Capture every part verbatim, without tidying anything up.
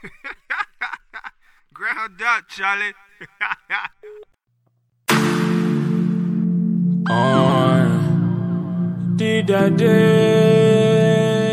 Ground up, Charlie. On did I day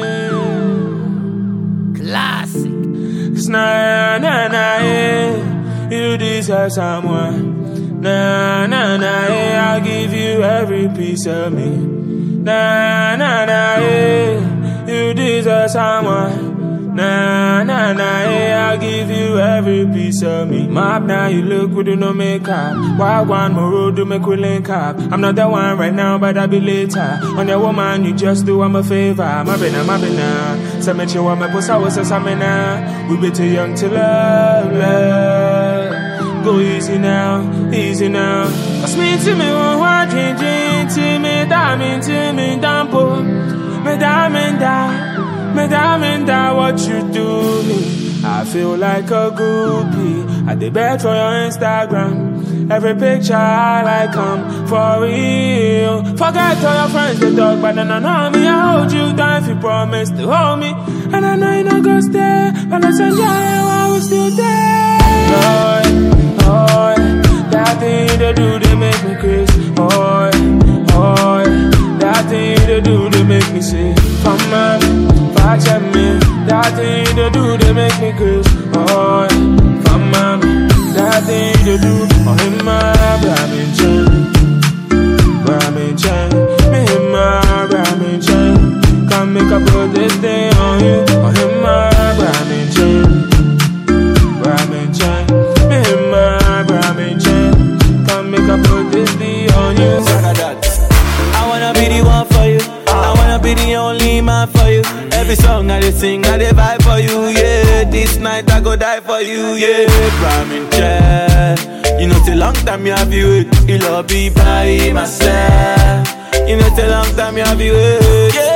Classic. Cause nah, nah, nah, yeah. You deserve someone. Nah, nah, nah, yeah. I'll give you every piece of me. Nah, nah, nah, yeah. You deserve someone. Nah, nah, nah, yeah, I'll give you every piece of me. Map now, you look with no makeup. Wild one more road to make we link up. I'm not the one right now, but I'll be later. On your woman, you just do I'm a favor. My bina, my bina. So make you want me puss, I was a samina. We be too young to love, love. Go easy now, easy now. Cause me to me, one one drink, drink to me, diamond to me, dampo. Me diamond down. Me diamond down what you do me. I feel like a groupie. I did beg for your Instagram. Every picture I like come for real. Forget all your friends they talk, but then I know me. I hold you down if you promise to hold me. And I know you not gonna stay, but let's enjoy it while we're still there. Boy, boy, that thing they do they make me crazy. Boy, boy, that thing they do they make me sick. Come on. Watch at me, that thing they do, they make me crazy. Oh, from mommy, that thing they do. Oh, him my ramen chain, ramen chain. Me him my ramen chain. Can't make up put this thing on you. Oh, him my ramen chain, ramen chain. Me him my ramen chain. Can't make up put this thing on you. I wanna be the one for you. I wanna be the only man for you. Every song I dey sing, I dey vibe for you, yeah. This night I go die for you, yeah. Prime in chair. You know, it's a long time you have you wait. It'll be by myself. You know, it's a long time you have you wait, yeah.